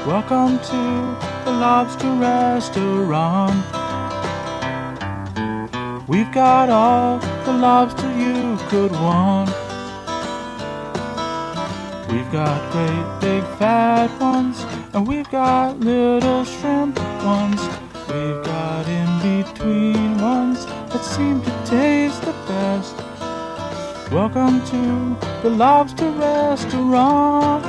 Welcome to the Lobster Restaurant. We've got all the lobster you could want. We've got great big fat ones, and we've got little shrimp ones. We've got in between ones that seem to taste the best. Welcome to the Lobster Restaurant.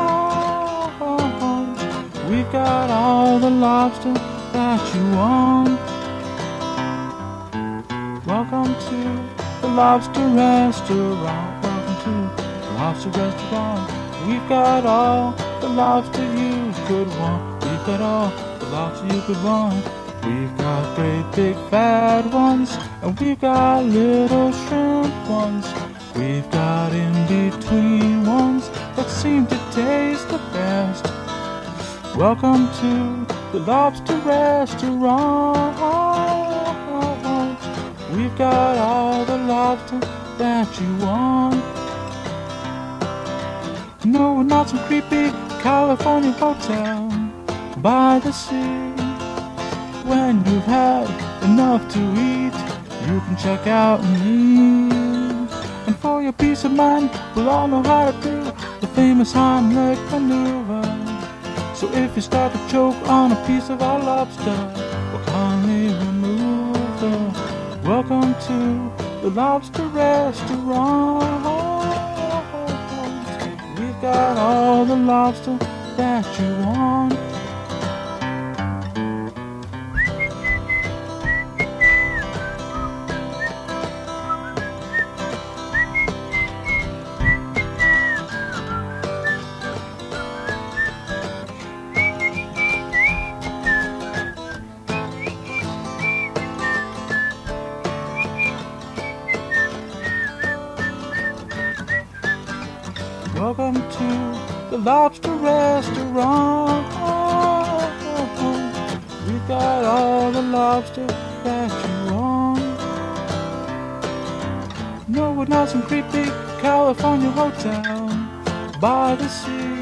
We've got all the lobster that you want. Welcome to the Lobster Restaurant. Welcome to the Lobster Restaurant. We've got all the lobster you could want. We've got all the lobster you could want. We've got great big fat ones, and we've got little shrimp ones. We've got in between ones that seem to taste the best. Welcome to the Lobster Restaurant. We've got all the lobster that you want. No, we're not some creepy California hotel by the sea. When you've had enough to eat, you can check out and leave. And for your peace of mind, we'll all know how to do the famous Heimlich maneuver. So if you start to choke on a piece of our lobster, we'll kindly remove the. Welcome to the Lobster Restaurant. We've got all the lobster that you want. Welcome to the Lobster Restaurant. We've got all the lobster that you want. No, we're not some creepy California hotel by the sea.